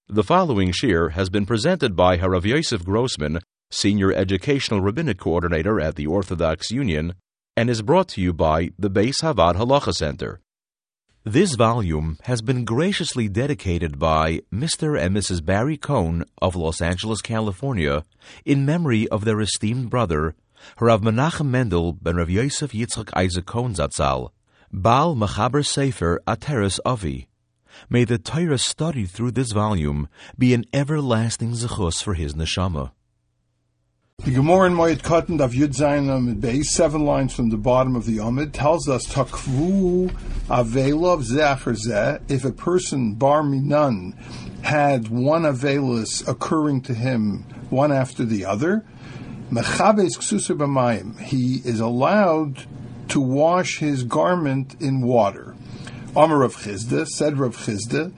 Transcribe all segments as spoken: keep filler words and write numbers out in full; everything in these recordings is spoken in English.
The following shir has been presented by Harav Yosef Grossman, Senior Educational Rabbinic Coordinator at the Orthodox Union, and is brought to you by the Beis Havad Halacha Center. This volume has been graciously dedicated by Mister and Missus Barry Cohn of Los Angeles, California, in memory of their esteemed brother, Rav Menachem Mendel ben Rav Yosef Yitzchak Isaac Cohn Zatzal, Baal Mechaber Sefer Ateres Avi. May the Torah studied through this volume be an everlasting zechus for his neshama. The Gemara in Moed Katan of Yud Zayin Amid Beis, seven lines from the bottom of the Amid, tells us Takvu Avelov Zecher Zeh. If a person bar minan had one Avelus occurring to him one after the other, Mechabes Ksusa B'mayim, he is allowed to wash his garment in water. Amar Rav Chizda, said Rav Chizda,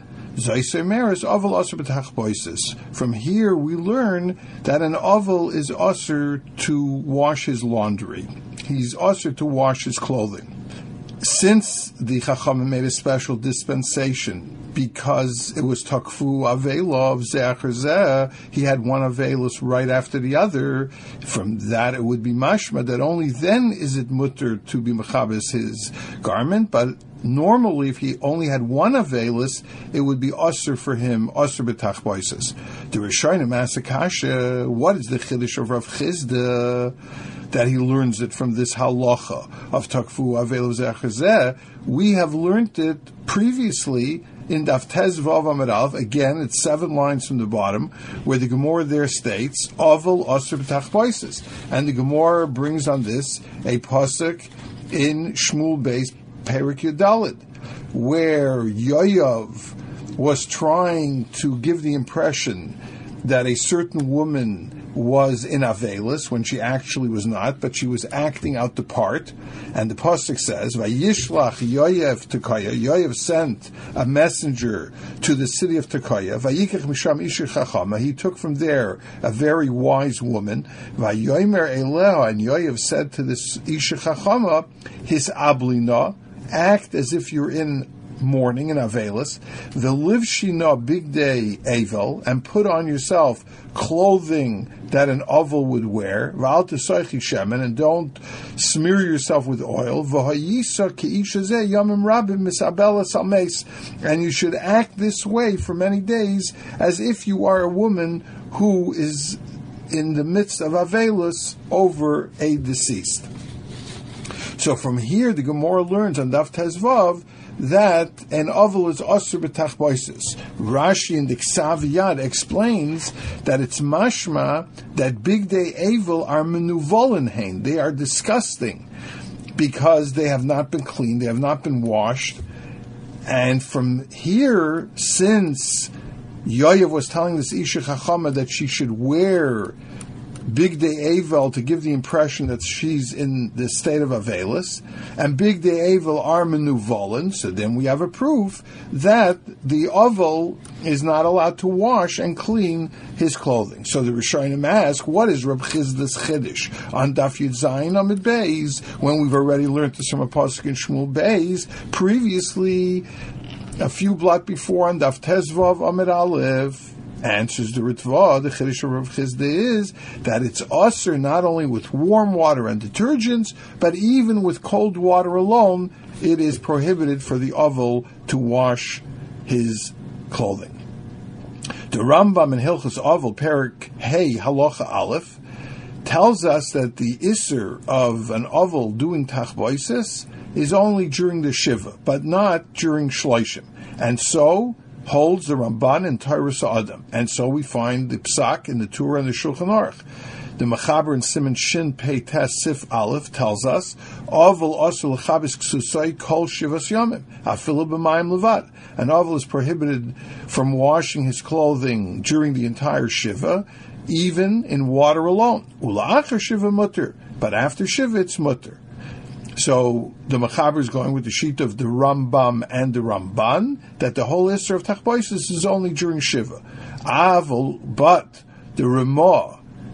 from here we learn that an oval is usher to wash his laundry. He's usher to wash his clothing. Since the Chachamim made a special dispensation, because it was Takfu Avelov Zecher Zeh, he had one Avelus right after the other. From that it would be mashma that only then is it mutter to be mechabes his garment, but normally if he only had one Avelus, it would be usher for him, usher b'tachboises. The Rishonim ask the kasha, what is the chiddush of Rav Chizda that he learns it from this halacha of Takfu Avelov Zecher Zeh? We have learned it previously in Daf Tez Vav Amud Aleph, again, it's seven lines from the bottom, where the Gemara there states, Oval Osir B'Tachboises. And the Gemara brings on this a pasuk in Shmuel Beis Perik Yudalid, where Yoav was trying to give the impression that a certain woman was in Avelus when she actually was not, but she was acting out the part. And the pasuk says, "Vayishlach Yoav Tekoya." Yoav sent a messenger to the city of Tekoya. Vayikach misham isha chachama. He took from there a very wise woman. Vayomer Eleha, and Yoav said to this isha chachama, his ablina, act as if you're in mourning in Avelus, the livshina big day avel, and put on yourself clothing that an oval would wear, v'al tesaychi shemen, and don't smear yourself with oil, v'hayisa ke'isha zeh yamim rabim misabela salmeis, and you should act this way for many days as if you are a woman who is in the midst of Avelus over a deceased. So from here the Gemara learns on Daf Tezvav that an oval is asur b'tachboises. Rashi in the Ksav Yad explains that it's mashma that big day avel are menuvolen. They are disgusting because they have not been cleaned, they have not been washed. And from here, since Yoav was telling this Isha Chachama that she should wear Big Day Avel to give the impression that she's in the state of Avelus, and Big Day Avel are menuvolen, so then we have a proof that the oval is not allowed to wash and clean his clothing. So the Rishonim ask, what is Reb Chizda's chiddush on Daf Yud Zayin Amid Beis, when we've already learned this from a pasuk in Shmuel Beis, previously, a few blot before on Daf Tezvav Amid Aleph? Answers the Ritva, the Chiddush of Rav Chizda is that it's usher not only with warm water and detergents, but even with cold water alone, it is prohibited for the oval to wash his clothing. The Rambam in Hilchos Oval, Perik Hey Halacha Aleph, tells us that the Isser of an oval doing tachboises is only during the Shiva, but not during Shloshim. And so holds the Ramban in Torah Sa'adam. And so we find the Psak in the Torah and the Shulchan Aruch. The Mechaber in Siman Shin Pei Tes Sif Aleph tells us, Oval Osur L'Chabis Ksusai Kol Shivas Yomim, Afilu B'Mayim Levad. An oval is prohibited from washing his clothing during the entire Shiva, even in water alone. Ula'achar Shiva Mutter. But after Shiva, it's Mutter. So the Mechaber is going with the sheet of the Rambam and the Ramban, that the whole Isser of Tachboises is only during Shiva. Aval, but the Ramah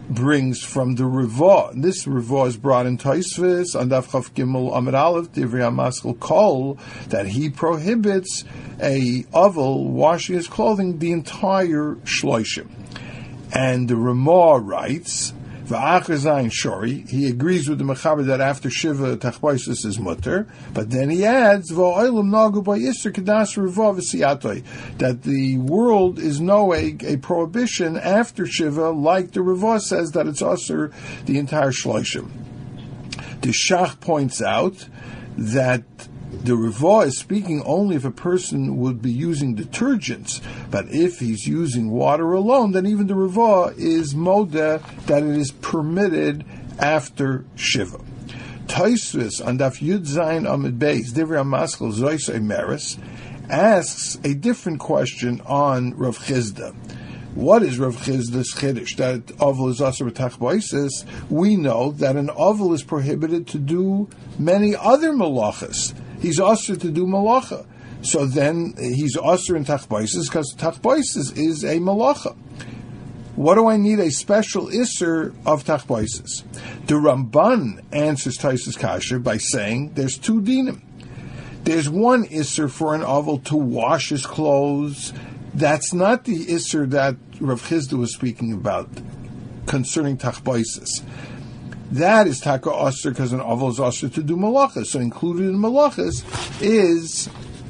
brings from the Rivah. This Rivah is brought in Tosfos on Daf Chaf Gimel Amud Aleph, Divrei HaMaskal Kol, that he prohibits a oval washing his clothing the entire shloshim. And the Ramah writes, V'achar zayin shori, he agrees with the Mechaber that after Shiva Tachboisus is mutter, but then he adds, V'o'ilam nagu by Yisr Kedas Rivah v'siyatoi, that the world is no a, a prohibition after Shiva, like the Rivah says that it's also the entire shloshim. The Shach points out that the Rivah is speaking only if a person would be using detergents, but if he's using water alone, then even the Rivah is modeh that it is permitted after Shiva. Tosfos on Daf Yud Zayin Amud Beis, Divrei HaMaskal Zois Eimeres, asks a different question on Rav Chizda. What is Rav Chizda's chiddush? That oval is asur b'tachboises. We know that an oval is prohibited to do many other malachas. He's asur to do malacha. So then he's asur in tachboises because tachboises is a malacha. What do I need a special isser of tachboises? The Ramban answers Tosfos kasher by saying there's two dinim. There's one isser for an oval to wash his clothes. That's not the isser that Rav Chizda was speaking about concerning tachboises. That is taka asr because an oval is asr to do malachas. So included in malachas is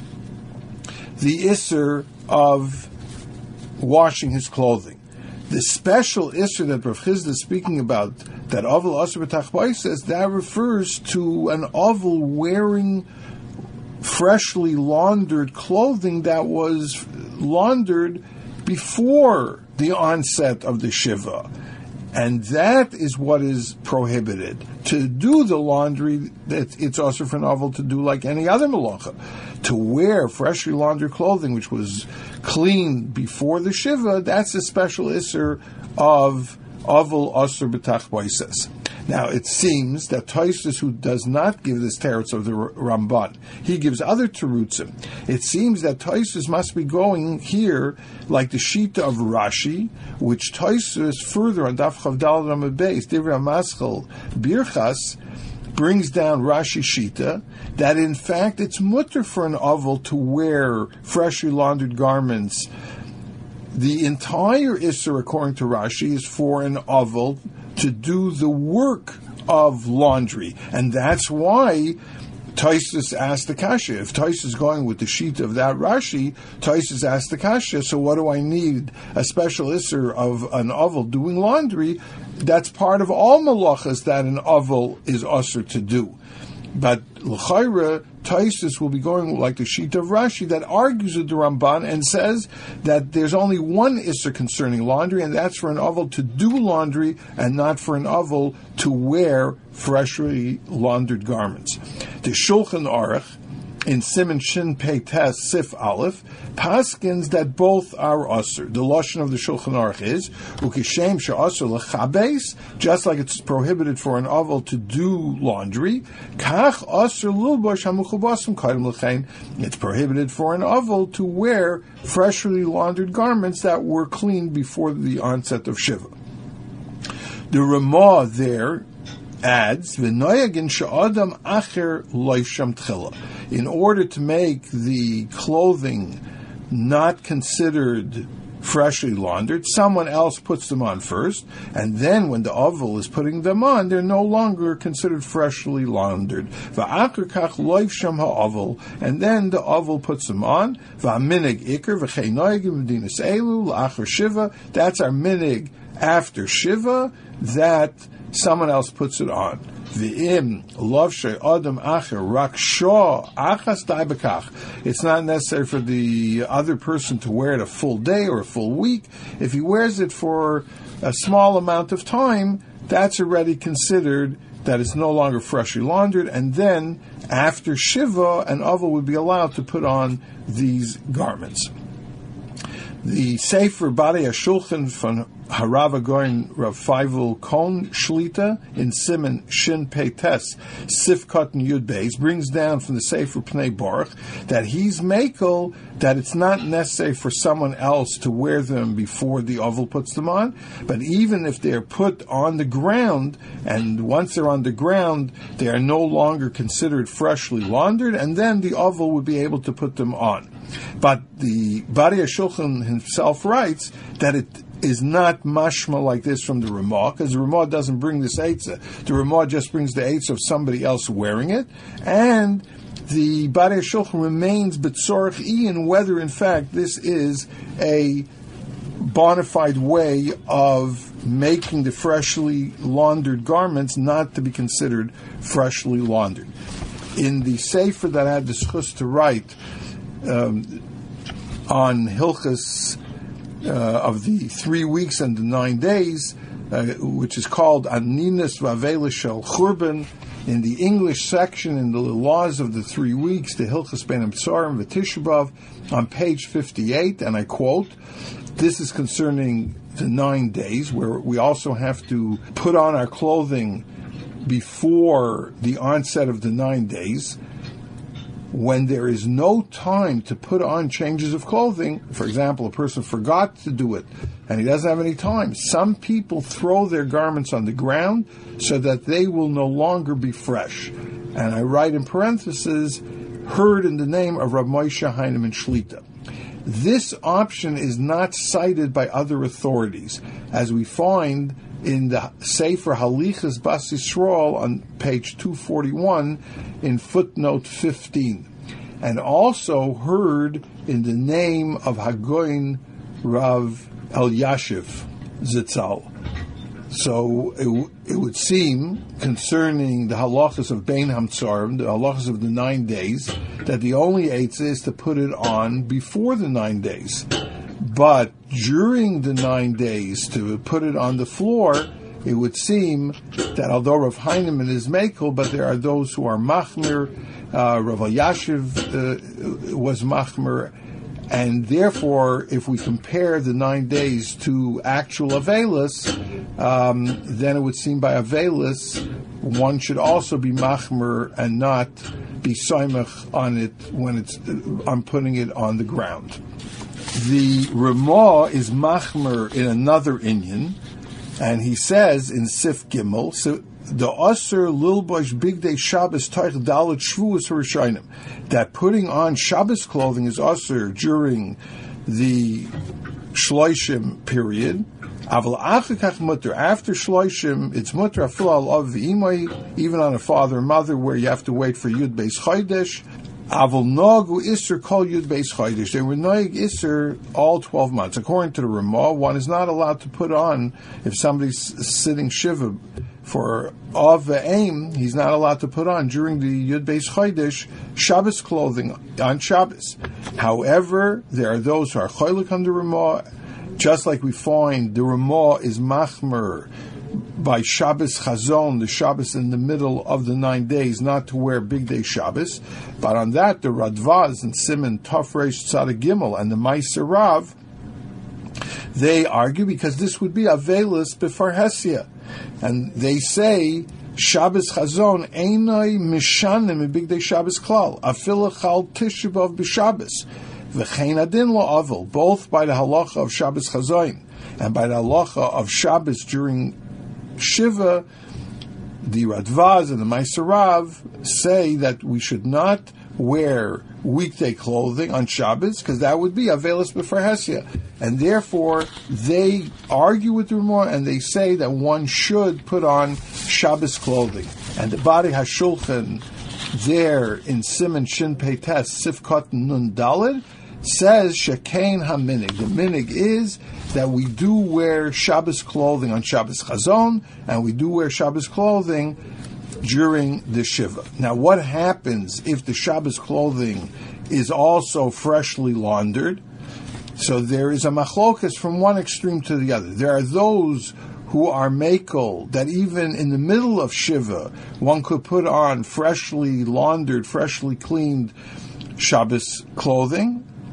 the isser of washing his clothing. The special isser that Rav Chizda is speaking about, that oval asr b'tachboises, that refers to an oval wearing freshly laundered clothing that was laundered before the onset of the Shiva. And that is what is prohibited. To do the laundry, that it's also for an oval to do like any other malacha. To wear freshly laundered clothing, which was cleaned before the Shiva, that's a special isser of oval asur b'tachboises. Now, it seems that Tosfos, who does not give this teretz of the Ramban, he gives other terutzim. It seems that Tosfos must be going here like the Shita of Rashi, which Tosfos further on Daf Chav Daled Amud Beis, Divrei HaMaskal Birchas, brings down Rashi Shita, that in fact it's mutter for an oval to wear freshly laundered garments. The entire Isser, according to Rashi, is for an oval to do the work of laundry. And that's why Tosfos asked the kasha. If Tosfos is going with the sheet of that Rashi, Tosfos asked the kasha, so what do I need a special isser of an oval doing laundry? That's part of all malachas that an oval is usher to do. But l'chayra, Tosfos will be going like the sheet of Rashi that argues with the Ramban and says that there's only one isser concerning laundry, and that's for an oval to do laundry and not for an oval to wear freshly laundered garments. The Shulchan Aruch in Siman Shin Pei Tes Sif Aleph paskins that both are usher. The lashon of the Shulchan Aruch is ukishem she'asur lechabes, just like it's prohibited for an oval to do laundry. Kach asur lilbosh hamuchubasim kaidem lechein. It's prohibited for an oval to wear freshly laundered garments that were cleaned before the onset of Shiva. The Ramah there adds, "V'noyagin she'adam acher loisham tchila." In order to make the clothing not considered freshly laundered, someone else puts them on first, and then when the oval is putting them on, they're no longer considered freshly laundered. V'acher kach loisham ha'oval, and then the oval puts them on. V'aminig iker v'chei noyagim v'dinas elu l'acher shiva. That's our minig after Shiva, that someone else puts it on. V'im lovshay adam acher raksha achas daibakach. It's not necessary for the other person to wear it a full day or a full week. If he wears it for a small amount of time, that's already considered that it's no longer freshly laundered, and then after Shiva, an oval would be allowed to put on these garments. The Sefer Badei HaShulchan from Harav Agoin Rav Feivel Kohn Shlita in Siman Shin Pei Tes Sifkot and Yud Beis brings down from the Sefer Pnei Baruch that he's makel that it's not necessary for someone else to wear them before the oval puts them on, but even if they're put on the ground, and once they're on the ground, they are no longer considered freshly laundered, and then the oval would be able to put them on. But the Bari HaShulchan himself writes that it is not mashma like this from the Ramah, because the Ramah doesn't bring this eitzah. The Ramah just brings the eitzah of somebody else wearing it, and the Bari HaShulchan remains b'tzorach in whether in fact this is a bona fide way of making the freshly laundered garments not to be considered freshly laundered. In the sefer that I had the schus to write um, on Hilchas uh, of the three weeks and the nine days, uh, which is called Aninas Vavela Shel Churban, in the English section, in the laws of the three weeks, the Hilchas Ben Amtsarim V'Tisha B'Av, on page fifty-eight, and I quote, this is concerning the nine days, where we also have to put on our clothing before the onset of the nine days. When there is no time to put on changes of clothing, for example, a person forgot to do it and he doesn't have any time, some people throw their garments on the ground so that they will no longer be fresh. And I write in parentheses, heard in the name of Rav Moshe Heinemann Shlita. This option is not cited by other authorities, as we find in the Sefer Halichas Bas Yisrael on page two forty-one in footnote fifteen, and also heard in the name of Hagoin Rav Elyashiv Zitzal. So it, it would seem, concerning the halachas of Bein Hamtzarim, the halachas of the nine days, that the only eitzah is to put it on before the nine days. But during the nine days, to put it on the floor, it would seem that although Rav Heinemann is makel, but there are those who are machmir. Uh, Rav Elyashiv uh, was machmir, and therefore, if we compare the nine days to actual avelis, um, then it would seem by avelis one should also be machmir and not be soimach on it when it's on putting it on the ground. The Ramah is machmer in another inyan, and he says in Sif Gimel, so the Aser Lilbosh Bigdei Shabbos Taich Dalet Shvuos Harishainim, that putting on Shabbos clothing is Aser during the Shloishim period. Aval Achikach Mutter, after Shloishim, it's Mutter Afil Al Av V'imai, even on a father and mother, where you have to wait for Yud Beis Chodesh. Avol Nagu Isser Kol Yud Beis Chodesh. They were Noig Isser all twelve months. According to the Ramah, one is not allowed to put on, if somebody's sitting Shiva for Av Ve'aim, he's not allowed to put on during the Yud Beis Chodesh Shabbos clothing on Shabbos. However, there are those who are Cholik on the Ramah, just like we find the Ramah is Machmer by Shabbos Chazon, the Shabbos in the middle of the nine days, not to wear Big Day Shabbos. But on that, the Radvaz and Siman Tafresh Tzaddik Gimel and the Meiser Rav, they argue because this would be Avelis B'far Hesia. And they say, Shabbos Chazon Einoi Mishanim in Big Day Shabbos Klal, Afila Chal Tisha B'Av B'Shabbos, V'chein Adin Lo Avil, both by the halacha of Shabbos Chazon and by the halacha of Shabbos during Shiva. The Radvaz and the Meiser Rav say that we should not wear weekday clothing on Shabbos, because that would be Avelis B'far Hesia. And therefore, they argue with the Ramah, and they say that one should put on Shabbos clothing. And the Bari HaShulchan there in Siman Shin Pei Tes Sifkot Nun Daled says Shekain HaMinig. The minig is that we do wear Shabbos clothing on Shabbos Chazon, and we do wear Shabbos clothing during the Shiva. Now, what happens if the Shabbos clothing is also freshly laundered? So there is a machlokas from one extreme to the other. There are those who are makel that even in the middle of Shiva, one could put on freshly laundered, freshly cleaned Shabbos clothing.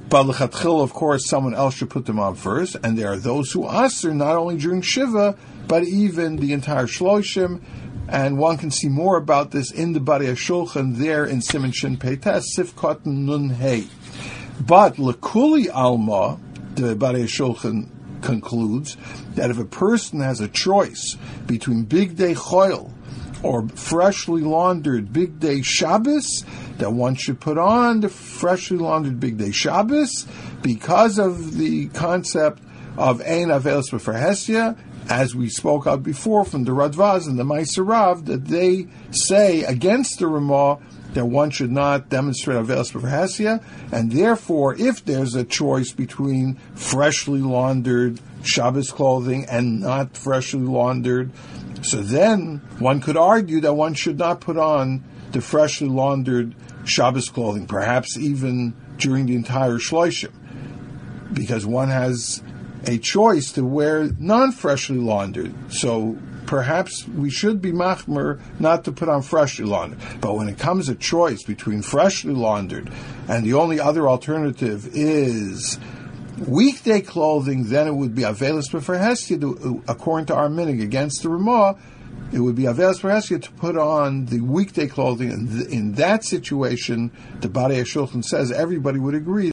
But l'chatchil, of course, someone else should put them on first, and there are those who aser not only during Shiva, but even the entire Shloshim, and one can see more about this in the Bari HaShulchan there in Siman Shin Peites, Sif Kotten Nun Hey. But Lekuli Alma, the Bari HaShulchan concludes that if a person has a choice between Big Day Choil or freshly laundered Big Day Shabbos, that one should put on the freshly laundered Big Day Shabbos because of the concept of Ein Avelis B'Farhesia, as we spoke of before from the Radvaz and the Meiser Rav, that they say against the Ramah that one should not demonstrate Avelis B'Farhesia, and therefore, if there's a choice between freshly laundered Shabbos clothing and not freshly laundered, so then one could argue that one should not put on the freshly laundered Shabbos clothing, perhaps even during the entire Shloshim, because one has a choice to wear non-freshly laundered. So perhaps we should be machmer not to put on freshly laundered. But when it comes a choice between freshly laundered and the only other alternative is weekday clothing, then it would be Avelis B'Farhesia, according to our minig against the Ramah. It would be Avelis B'Farhesia to put on the weekday clothing, and in that situation, the Bari HaShulchan says everybody would agree